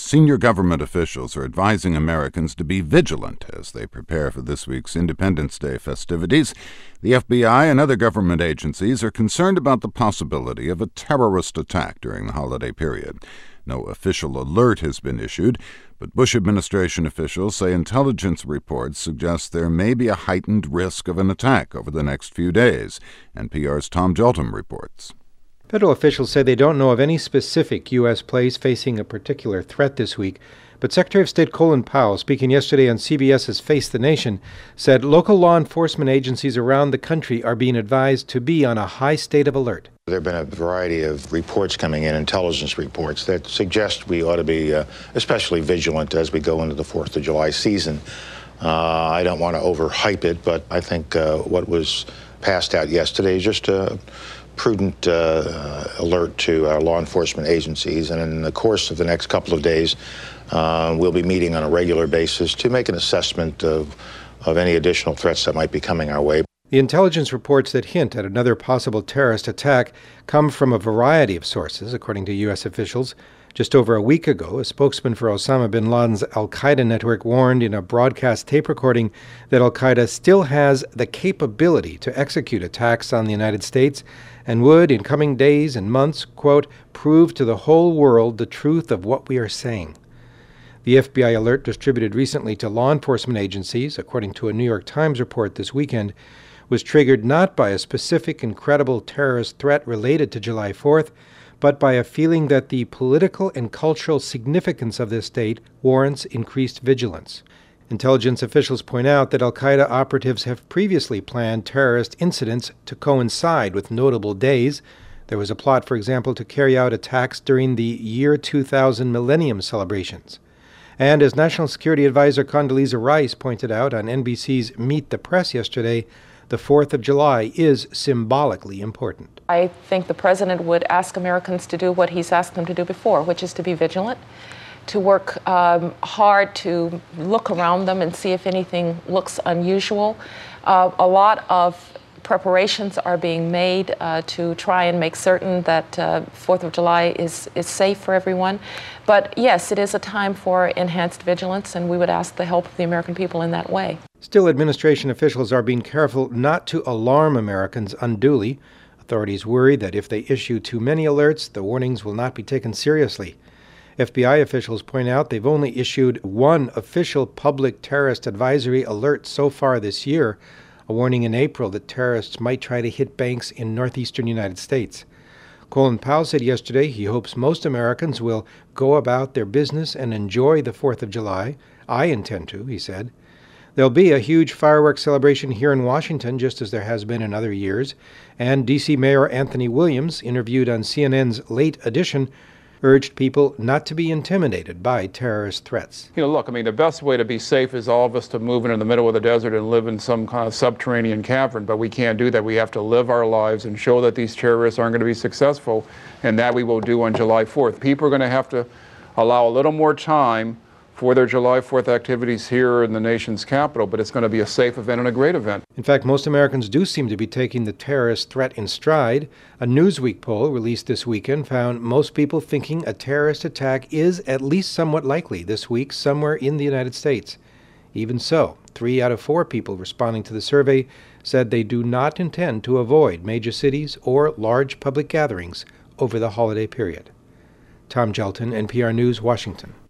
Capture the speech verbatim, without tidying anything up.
Senior government officials are advising Americans to be vigilant as they prepare for this week's Independence Day festivities. The F B I and other government agencies are concerned about the possibility of a terrorist attack during the holiday period. No official alert has been issued, but Bush administration officials say intelligence reports suggest there may be a heightened risk of an attack over the next few days. N P R's Tom Jelton reports. Federal officials say they don't know of any specific U S place facing a particular threat this week, but Secretary of State Colin Powell, speaking yesterday on C B S's Face the Nation, said local law enforcement agencies around the country are being advised to be on a high state of alert. There have been a variety of reports coming in, intelligence reports, that suggest we ought to be uh, especially vigilant as we go into the fourth of July season. Uh, I don't want to overhype it, but I think uh, what was passed out yesterday is just a prudent uh, alert to our law enforcement agencies, and in the course of the next couple of days, uh, we'll be meeting on a regular basis to make an assessment of, of any additional threats that might be coming our way. The intelligence reports that hint at another possible terrorist attack come from a variety of sources, according to U S officials. Just over a week ago, a spokesman for Osama bin Laden's al-Qaeda network warned in a broadcast tape recording that al-Qaeda still has the capability to execute attacks on the United States and would, in coming days and months, quote, prove to the whole world the truth of what we are saying. The F B I alert distributed recently to law enforcement agencies, according to a New York Times report this weekend, was triggered not by a specific and credible terrorist threat related to July fourth, but by a feeling that the political and cultural significance of this date warrants increased vigilance. Intelligence officials point out that al-Qaeda operatives have previously planned terrorist incidents to coincide with notable days. There was a plot, for example, to carry out attacks during the year two thousand millennium celebrations. And as National Security Advisor Condoleezza Rice pointed out on N B C's Meet the Press yesterday, the fourth of July is symbolically important. I think the president would ask Americans to do what he's asked them to do before, which is to be vigilant, to work um, hard to look around them and see if anything looks unusual. Uh, a lot of preparations are being made uh, to try and make certain that uh, fourth of July is, is safe for everyone. But yes, it is a time for enhanced vigilance, and we would ask the help of the American people in that way. Still, administration officials are being careful not to alarm Americans unduly. Authorities worry that if they issue too many alerts, the warnings will not be taken seriously. F B I officials point out they've only issued one official public terrorist advisory alert so far this year, a warning in April that terrorists might try to hit banks in northeastern United States. Colin Powell said yesterday he hopes most Americans will go about their business and enjoy the fourth of July. I intend to, he said. There'll be a huge fireworks celebration here in Washington, just as there has been in other years, and D C Mayor Anthony Williams, interviewed on C N N's Late Edition, urged people not to be intimidated by terrorist threats. You know, look, I mean, the best way to be safe is all of us to move into the middle of the desert and live in some kind of subterranean cavern, but we can't do that. We have to live our lives and show that these terrorists aren't going to be successful, and that we will do on July fourth. People are going to have to allow a little more time for their July fourth activities here in the nation's capital, but it's going to be a safe event and a great event. In fact, most Americans do seem to be taking the terrorist threat in stride. A Newsweek poll released this weekend found most people thinking a terrorist attack is at least somewhat likely this week somewhere in the United States. Even so, three out of four people responding to the survey said they do not intend to avoid major cities or large public gatherings over the holiday period. Tom Jelton, N P R News, Washington.